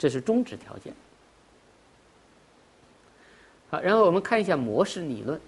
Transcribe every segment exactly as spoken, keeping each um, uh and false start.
这是终止条件。好，然后我们看一下模式理论。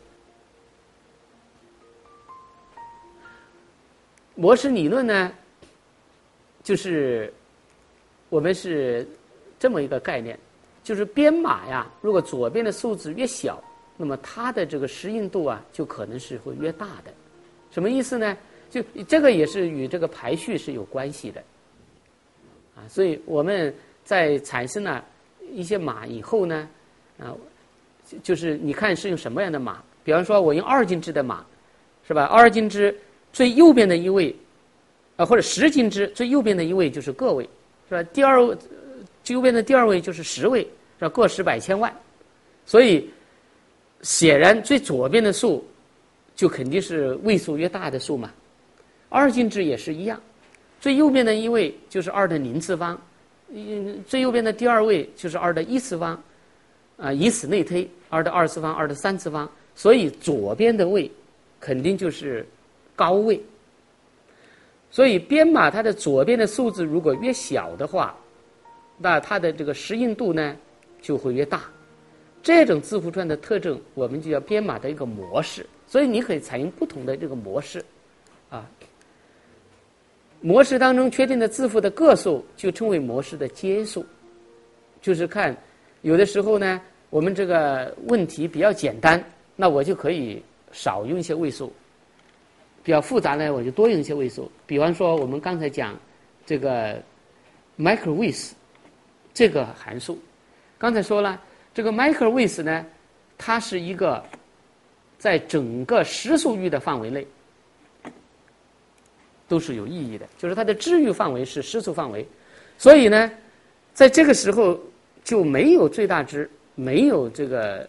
模式理论呢，就是我们是这么一个概念，就是编码呀，如果左边的数字越小，那么它的这个适应度啊，就可能是会越大的。什么意思呢？就这个也是与这个排序是有关系的啊。所以我们在产生了一些码以后呢，啊，就是你看是用什么样的码？比方说我用二进制的码，是吧？二进制最右边的一位，啊，或者十进制最右边的一位就是个位，是吧？第二最右边的第二位就是十位，是吧？个十百千万，所以显然最左边的数就肯定是位数越大的数嘛。二进制也是一样，最右边的一位就是二的零次方，嗯，最右边的第二位就是二的一次方，啊，以此类推，二的二次方，二的三次方，所以左边的位肯定就是高位。所以编码它的左边的数字如果越小的话，那它的这个适应度呢就会越大。这种字符串的特征，我们就叫编码的一个模式。所以你可以采用不同的这个模式，啊，模式当中确定的字符的个数就称为模式的阶数。就是看有的时候呢，我们这个问题比较简单，那我就可以少用一些位数。比较复杂呢，我就多用一些位数。比方说，我们刚才讲这个 microwidth 这个函数，刚才说了，这个 microwidth 呢，它是一个在整个实数域的范围内都是有意义的，就是它的值域范围是实数范围，所以呢，在这个时候就没有最大值，没有这个，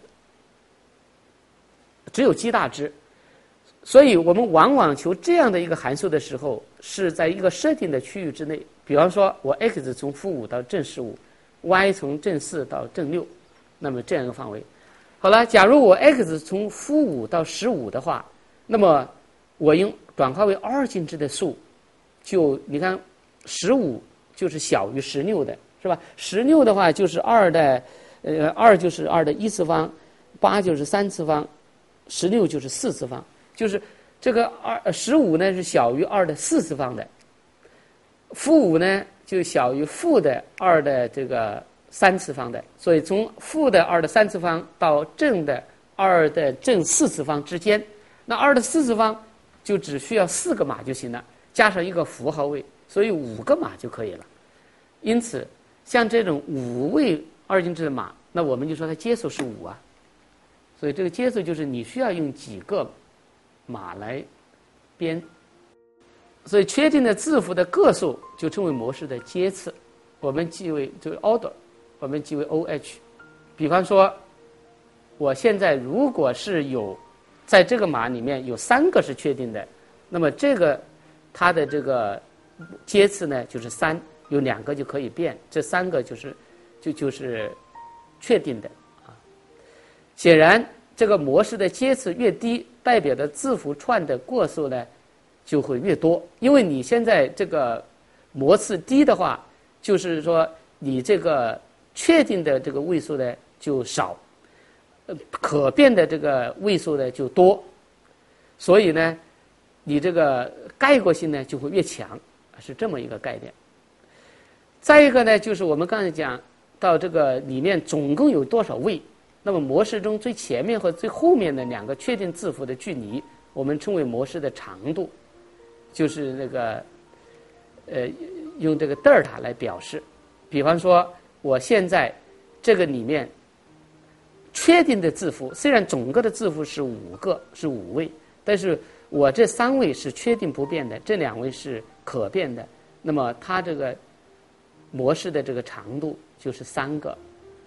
只有极大值。所以我们往往求这样的一个函数的时候，是在一个设定的区域之内。比方说，我 x 从负五到正十五 ，y 从正四到正六，那么这样一个范围。好了，假如我 x 从负五到十五的话，那么我用转化为二进制的数，就你看十五就是小于十六的，是吧？十六的话就是二的，呃，二就是二的一次方，八就是三次方，十六就是四次方。就是这个二十五呢是小于二的四次方的，负五呢就小于负的二的这个三次方的，所以从负的二的三次方到正的二的正四次方之间，那二的四次方就只需要四个码就行了，加上一个符号位，所以五个码就可以了。因此，像这种五位二进制的码，那我们就说它阶数是五啊。所以这个阶数就是你需要用几个码来编，所以确定的字符的个数就称为模式的阶次，我们记为就是 order， 我们记为 O H。比方说，我现在如果是有在这个码里面有三个是确定的，那么这个它的这个阶次呢就是三，有两个就可以变，这三个就是就就是确定的啊。显然，这个模式的阶次越低，代表的字符串的个数呢就会越多，因为你现在这个模次低的话，就是说你这个确定的这个位数呢就少，呃，可变的这个位数呢就多，所以呢，你这个概括性呢就会越强，是这么一个概念。再一个呢，就是我们刚才讲到这个里面总共有多少位。那么模式中最前面和最后面的两个确定字符的距离，我们称为模式的长度，就是那个呃用这个德尔塔来表示。比方说，我现在这个里面确定的字符，虽然总个的字符是五个，是五位，但是我这三位是确定不变的，这两位是可变的。那么它这个模式的这个长度就是三个。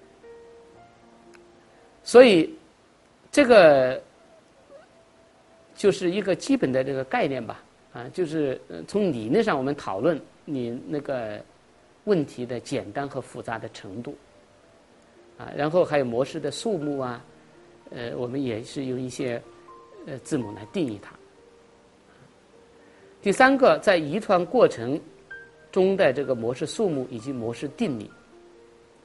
所以，这个就是一个基本的这个概念吧，啊，就是从理论上我们讨论你那个问题的简单和复杂的程度，啊，然后还有模式的数目啊，呃，我们也是用一些呃字母来定义它。第三个，在遗传过程中的这个模式数目以及模式定理。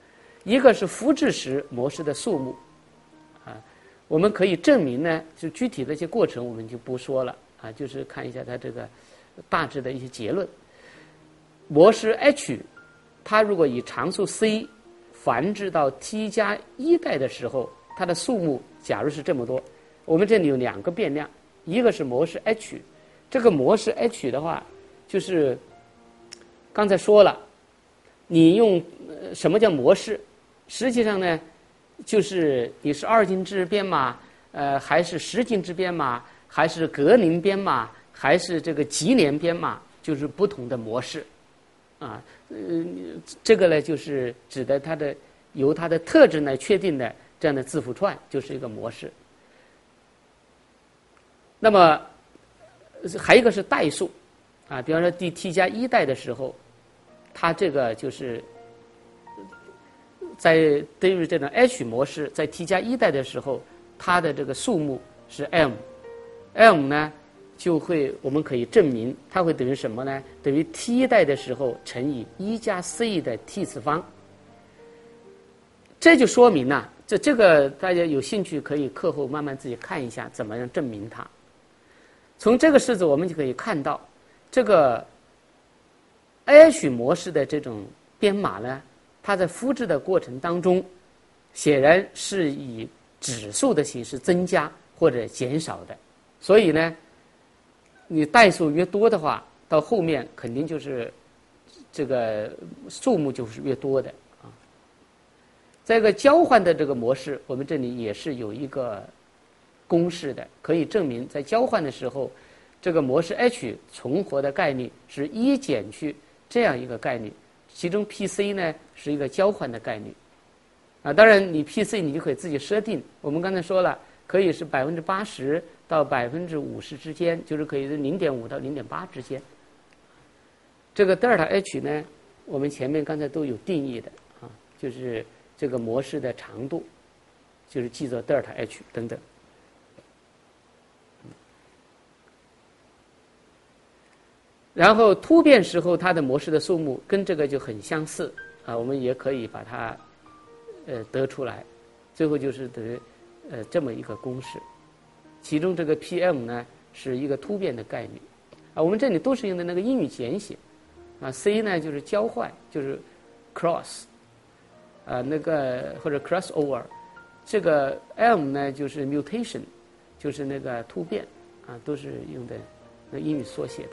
一个是复制时模式的数目，啊，我们可以证明呢，就具体的一些过程我们就不说了啊，就是看一下它这个大致的一些结论。模式 H， 它如果以常数 C 繁殖到 T 加一代的时候，它的数目假如是这么多，我们这里有两个变量，一个是模式 H， 这个模式 H 的话，就是刚才说了，你用、呃、什么叫模式？实际上呢，就是你是二进制编码，呃，还是十进制编码，还是格林编码，还是这个级联编码，就是不同的模式。啊，呃，这个呢，就是指的它的由它的特征来确定的这样的字符串，就是一个模式。那么还有一个是代数，啊，比方说第 t 加一代的时候，它这个就是在对于这种 H 模式，在 t 加一代的时候，它的这个数目是 m，m 呢？就会，我们可以证明它会等于什么呢？等于 t 代的时候乘以一加 c 的 t 次方。这就说明啊，这这个大家有兴趣可以课后慢慢自己看一下，怎么样证明它。从这个式子我们就可以看到，这个 H 模式的这种编码呢，它在复制的过程当中，显然是以指数的形式增加或者减少的，所以呢。你代数越多的话，到后面肯定就是这个数目就是越多的啊。这个交换的这个模式，我们这里也是有一个公式的，可以证明在交换的时候，这个模式 H 重合的概率是一减去这样一个概率，其中 P C 呢是一个交换的概率啊。当然，你 P C 你就可以自己设定，我们刚才说了，可以是百分之八十。到百分之五十之间，就是可以是零点五到零点八之间。这个德尔塔 H 呢，我们前面刚才都有定义的啊，就是这个模式的长度，就是记作德尔塔 H 等等。然后突变时候它的模式的数目跟这个就很相似啊，我们也可以把它呃得出来。最后就是得呃这么一个公式。其中这个 P M 呢是一个突变的概率，啊，我们这里都是用的那个英语简写，啊 ，C 呢就是交换，就是 cross， 啊，那个或者 crossover， 这个 M 呢就是 mutation， 就是那个突变，啊，都是用的那英语缩写的。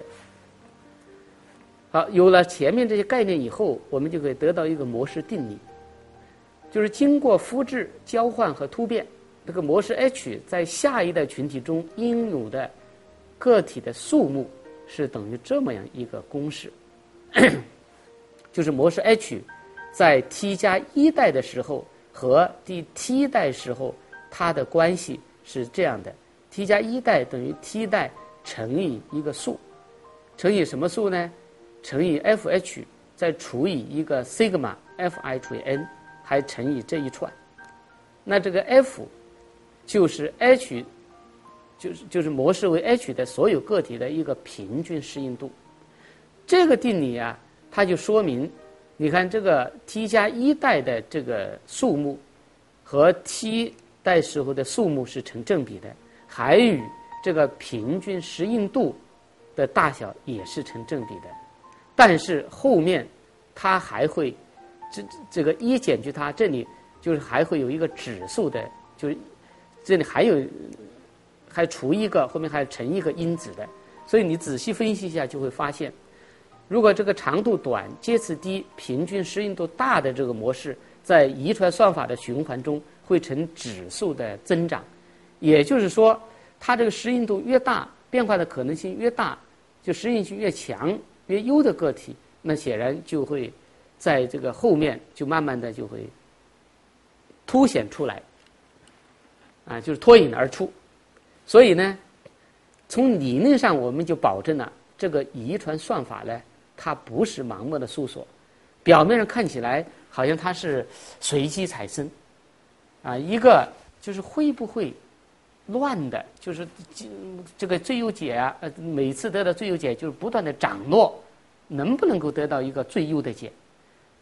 好，有了前面这些概念以后，我们就可以得到一个模式定理，就是经过复制、交换和突变。这个模式 H 在下一代群体中应有的个体的数目是等于这么样一个公式，就是模式 H 在 t 加一代的时候和第 t 代时候它的关系是这样的 ：t 加一代等于 t 代乘以一个数，乘以什么数呢？乘以 fh 再除以一个 sigma fi 除以 n， 还乘以这一串。那这个 f就是 H， 就是就是模式为 H 的所有个体的一个平均适应度。这个定理啊，它就说明，你看这个 t 加一代的这个数目和 t 代时候的数目是成正比的，还与这个平均适应度的大小也是成正比的。但是后面它还会这这个一减去它，这里就是还会有一个指数的，就是这里还有还除一个，后面还乘一个因子的，所以你仔细分析一下就会发现，如果这个长度短、介词低、平均适应度大的这个模式，在遗传算法的循环中会呈指数的增长，也就是说，它这个适应度越大，变化的可能性越大，就适应性越强、越优的个体，那显然就会在这个后面就慢慢的就会凸显出来。啊，就是脱颖而出，所以呢，从理论上我们就保证了这个遗传算法呢，它不是盲目的搜索，表面上看起来好像它是随机产生，啊，一个就是会不会乱的，就是这个最优解啊，呃，每次得到最优解就是不断的涨落，能不能够得到一个最优的解？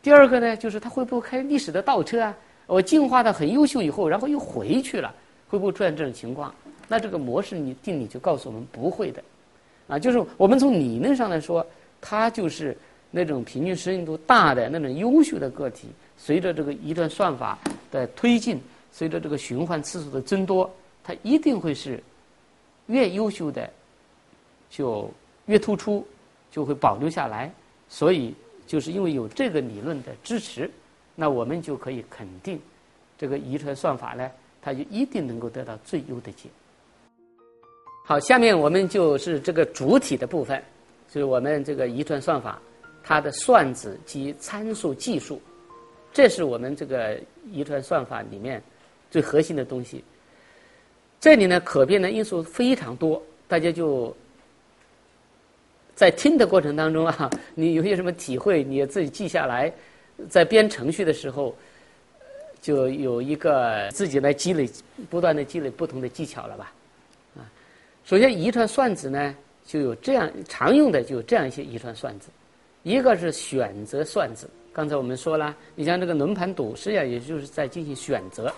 第二个呢，就是它会不会开历史的倒车啊？我进化的很优秀以后，然后又回去了，会不会出现这种情况？那这个模式你定理就告诉我们不会的，啊，就是我们从理论上来说，它就是那种平均适应度大的那种优秀的个体，随着这个遗传算法的推进，随着这个循环次数的增多，它一定会是越优秀的就越突出，就会保留下来。所以就是因为有这个理论的支持，那我们就可以肯定这个遗传算法呢，它就一定能够得到最优的解。好，下面我们就是这个主体的部分，就是我们这个遗传算法它的算子及参数技术，这是我们这个遗传算法里面最核心的东西。这里呢可变的因素非常多，大家就在听的过程当中啊，你有些什么体会，你也自己记下来，在编程序的时候就有一个自己来积累，不断的积累不同的技巧了吧。啊，首先遗传算子呢就有这样常用的就有这样一些遗传算子，一个是选择算子，刚才我们说了，你像这个轮盘赌，实际上也就是在进行选择。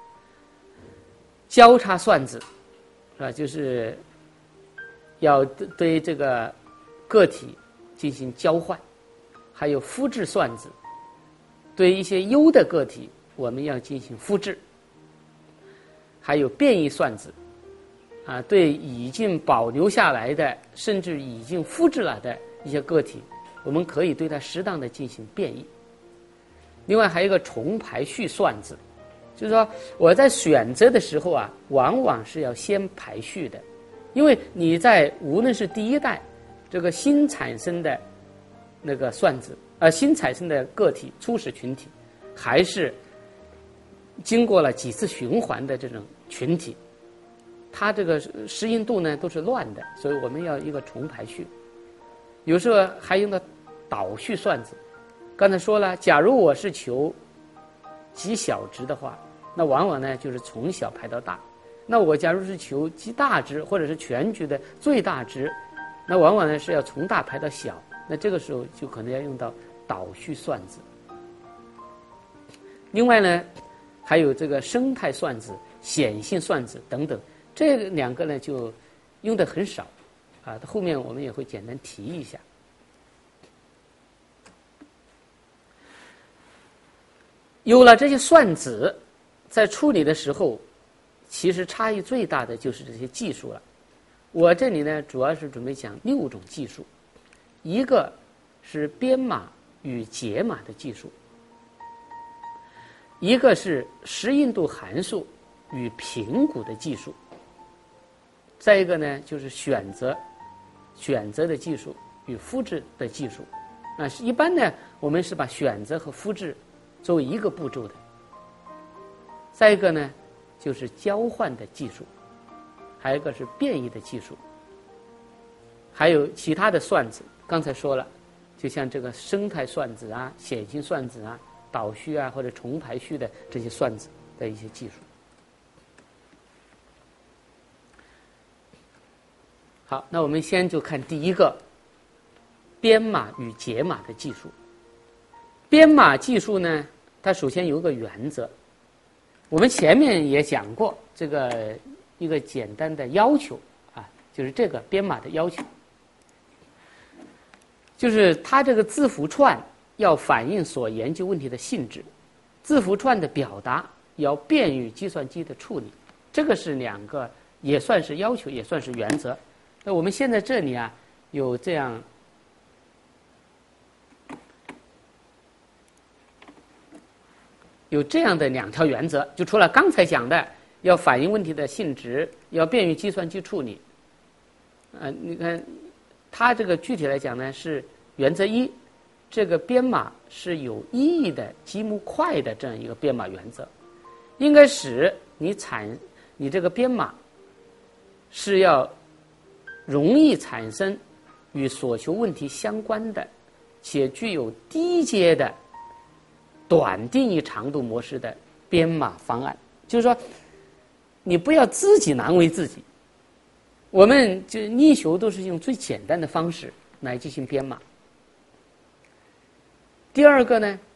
交叉算子啊，就是要对这个个体进行交换，还有复制算子，对一些优的个体我们要进行复制，还有变异算子啊，对已经保留下来的甚至已经复制了的一些个体，我们可以对它适当的进行变异。另外还有一个重排序算子，就是说我在选择的时候啊，往往是要先排序的，因为你在无论是第一代这个新产生的那个算子，呃，新产生的个体初始群体，还是经过了几次循环的这种群体，它这个适应度呢都是乱的，所以我们要一个重排序。有时候还用到导序算子，刚才说了，假如我是求极小值的话，那往往呢就是从小排到大。那我假如是求极大值或者是全局的最大值，那往往呢是要从大排到小，那这个时候就可能要用到导序算子。另外呢还有这个生态算子、显性算子等等，这两个呢就用的很少啊，后面我们也会简单提一下。有了这些算子，在处理的时候，其实差异最大的就是这些技术了。我这里呢，主要是准备讲六种技术，一个是编码与解码的技术，一个是适应度函数与评估的技术，再一个呢就是选择选择的技术与复制的技术。那一般呢，我们是把选择和复制作为一个步骤的。再一个呢就是交换的技术，还有一个是变异的技术，还有其他的算子，刚才说了，就像这个生态算子啊、显性算子啊、导序啊或者重排序的这些算子的一些技术。好，那我们先就看第一个编码与解码的技术。编码技术呢，它首先有一个原则，我们前面也讲过这个一个简单的要求啊，就是这个编码的要求，就是它这个字符串要反映所研究问题的性质，字符串的表达要便于计算机的处理，这个是两个也算是要求，也算是原则。那我们现在这里啊有这样有这样的两条原则，就除了刚才讲的要反映问题的性质，要便于计算机处理。呃，你看它这个具体来讲呢是原则一，这个编码是有意义的、积木块的这样一个编码原则，应该使你产你这个编码是要容易产生与所求问题相关的，且具有低阶的短定义长度模式的编码方案。就是说你不要自己难为自己，我们就力求都是用最简单的方式来进行编码。第二个呢，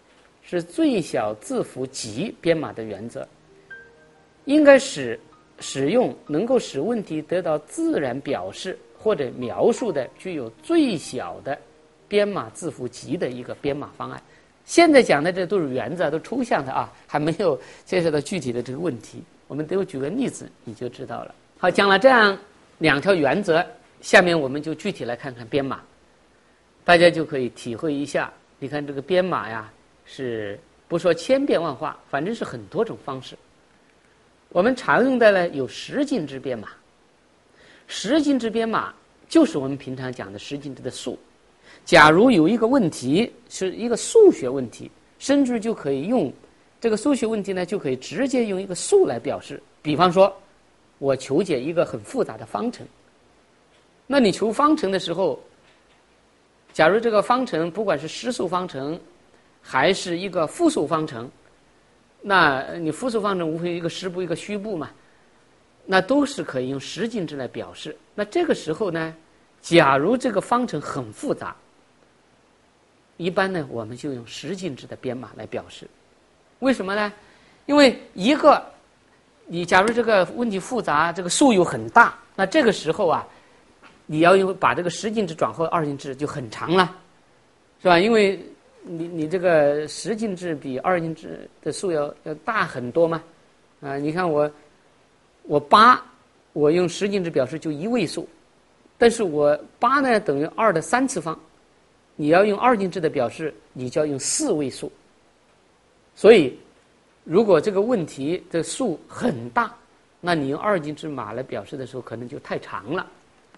是最小字符集编码的原则，应该使使用能够使问题得到自然表示或者描述的具有最小的编码字符集的一个编码方案。现在讲的这都是原则，都抽象的啊，还没有介绍到具体的这个问题。我们都举个例子你就知道了。好，讲了这样两条原则，下面我们就具体来看看编码，大家就可以体会一下。你看这个编码呀，是不说千变万化，反正是很多种方式。我们常用的呢有十进制编码，十进制编码就是我们平常讲的十进制的数。假如有一个问题是一个数学问题，甚至就可以用这个数学问题呢，就可以直接用一个数来表示。比方说，我求解一个很复杂的方程，那你求方程的时候，假如这个方程不管是实数方程还是一个复数方程，那你复数方程无非一个实部一个虚部嘛，那都是可以用十进制来表示。那这个时候呢，假如这个方程很复杂，一般呢我们就用十进制的编码来表示。为什么呢？因为一个你假如这个问题复杂，这个数又很大，那这个时候啊，你要用把这个十进制转换二进制就很长了，是吧？因为你你这个十进制比二进制的数要要大很多嘛，啊、呃，你看我我八，我用十进制表示就一位数，但是我八呢等于二的三次方，你要用二进制的表示，你就要用四位数。所以，如果这个问题的数很大，那你用二进制码来表示的时候，可能就太长了。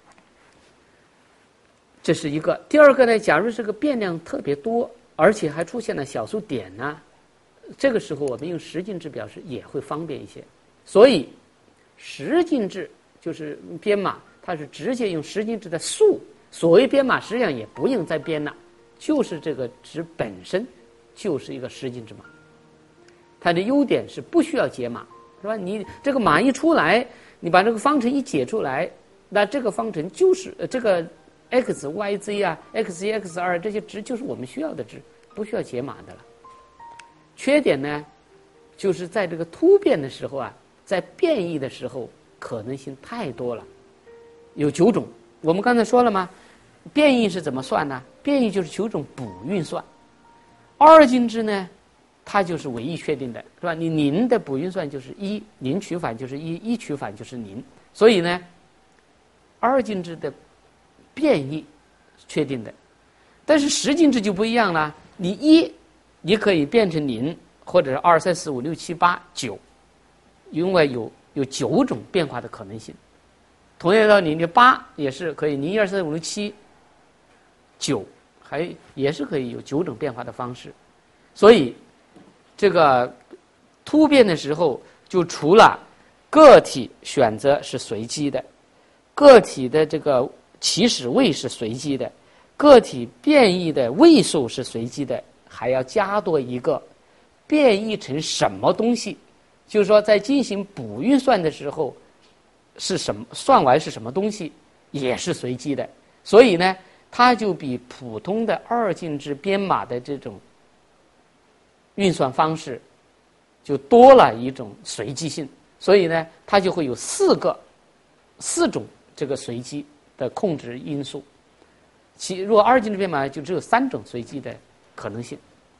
这是一个。第二个呢，假如这个变量特别多，而且还出现了小数点呢，这个时候我们用十进制表示也会方便一些。所以，十进制就是编码，它是直接用十进制的数。所谓编码，实际上也不用再编了，就是这个值本身就是一个十进制码。它的优点是不需要解码，是吧？你这个码一出来，你把这个方程一解出来，那这个方程就是呃这个 x y z 啊 x 一 x 二这些值就是我们需要的值，不需要解码的了。缺点呢，就是在这个突变的时候啊，在变异的时候可能性太多了，有九种。我们刚才说了吗？变异是怎么算呢？变异就是九种补运算。二进制呢，它就是唯一确定的，是吧？你零的补运算就是一，零取反就是一，一取反就是零。所以呢，二进制的变异确定的，但是十进制就不一样了。你一，你可以变成零，或者是二、三、四、五、六、七、八、九，因为有有九种变化的可能性。同样道理，你八也是可以，零、一、二、三、五、六、七、九，还也是可以有九种变化的方式。所以，这个突变的时候，就除了个体选择是随机的，个体的这个起始位是随机的，个体变异的位数是随机的，还要加多一个变异成什么东西，就是说在进行补运算的时候。是什么？算完是什么东西，也是随机的。所以呢，它就比普通的二进制编码的这种运算方式，就多了一种随机性。所以呢，它就会有四个、四种这个随机的控制因素。其如果二进制编码就只有三种随机的可能性。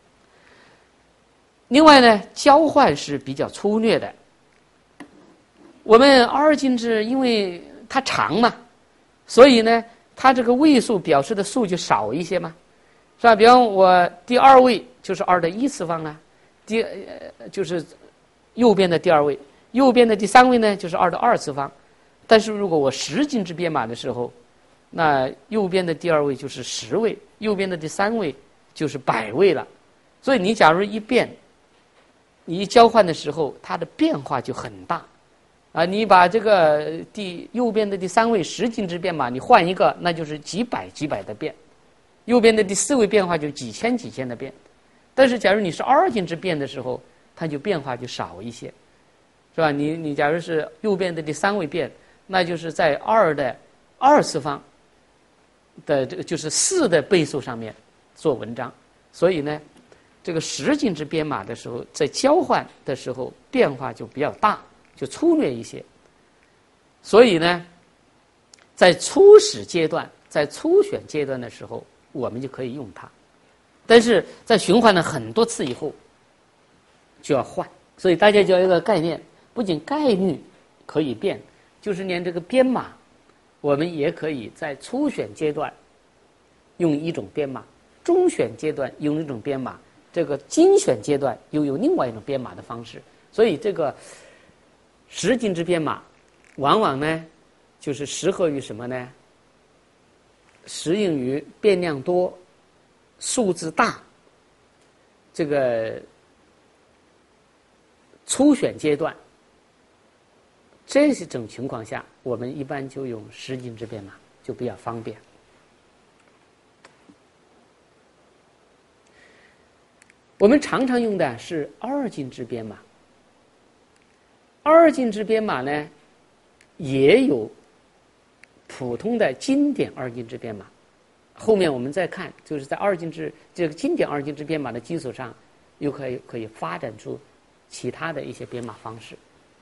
另外呢，交换是比较粗略的。我们二进制因为它长嘛，所以呢，它这个位数表示的数就少一些嘛，是吧？比方我第二位就是二的一次方啊，第呃就是右边的第二位，右边的第三位呢就是二的二次方。但是如果我十进制编码的时候，那右边的第二位就是十位，右边的第三位就是百位了。所以你假如一变，你一交换的时候，它的变化就很大。啊，你把这个第右边的第三位十进制编码，你换一个，那就是几百几百的变；右边的第四位变化就几千几千的变。但是，假如你是二进制变的时候，它就变化就少一些，是吧？你你假如是右边的第三位变，那就是在二的二次方的这个就是四的倍数上面做文章。所以呢， 这个十进制编码的时候，在交换的时候变化就比较大，就粗略一些。所以呢，在初始阶段，在初选阶段的时候，我们就可以用它。但是在循环了很多次以后，就要换。所以大家就要有一个概念，不仅概率可以变，就是连这个编码，我们也可以在初选阶段用一种编码，中选阶段用一种编码，这个精选阶段又有另外一种编码的方式。所以这个十进制编码往往呢就是适合于什么呢？适应于变量多、数字大，这个初选阶段，这种情况下，我们一般就用十进制编码，就比较方便。我们常常用的是二进制编码，二进制编码呢也有普通的经典二进制编码。后面我们再看，就是在二进制这个经典二进制编码的基础上，又可以可以发展出其他的一些编码方式。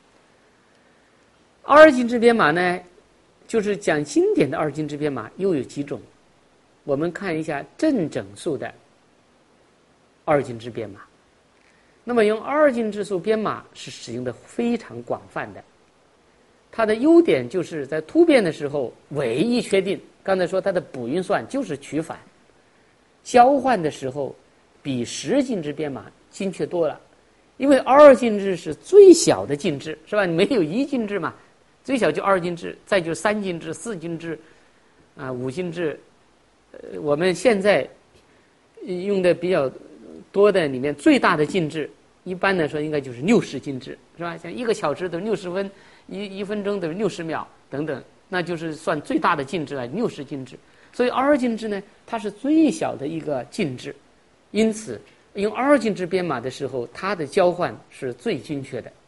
二进制编码呢，就是讲经典的二进制编码又有几种。我们看一下正整数的二进制编码。那么用二进制数编码是使用的非常广泛的。它的优点就是在突变的时候唯一确定，刚才说它的补运算就是取反，交换的时候比十进制编码精确多了。因为二进制是最小的进制，是吧？你没有一进制嘛，最小就二进制，再就是三进制、四进制，啊，五进制。呃，我们现在用的比较多的里面最大的进制，一般来说应该就是六十进制，是吧？像一个小时都六十分，一一分钟都是六十秒等等，那就是算最大的进制了，六十进制。所以二进制呢，它是最小的一个进制，因此用二进制编码的时候，它的交换是最精确的。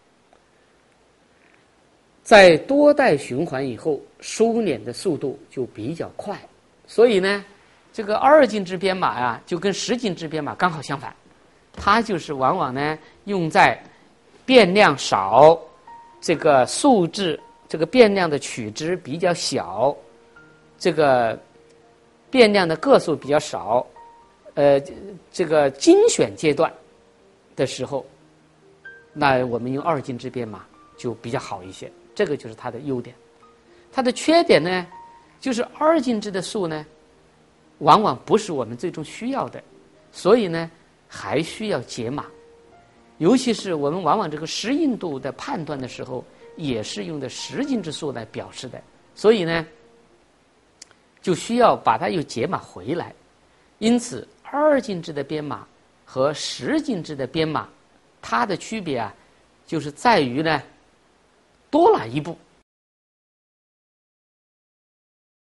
在多代循环以后，收敛的速度就比较快，所以呢，这个二进制编码呀，就跟十进制编码刚好相反，它就是往往呢用在变量少，这个数字这个变量的取值比较小，这个变量的个数比较少，呃，这个精选阶段的时候，那我们用二进制编码就比较好一些。这个就是它的优点。它的缺点呢，就是二进制的数呢，往往不是我们最终需要的，所以呢，还需要解码。尤其是我们往往这个实因度的判断的时候，也是用的十进制数来表示的，所以呢，就需要把它又解码回来。因此，二进制的编码和十进制的编码，它的区别啊，就是在于呢，多了一步。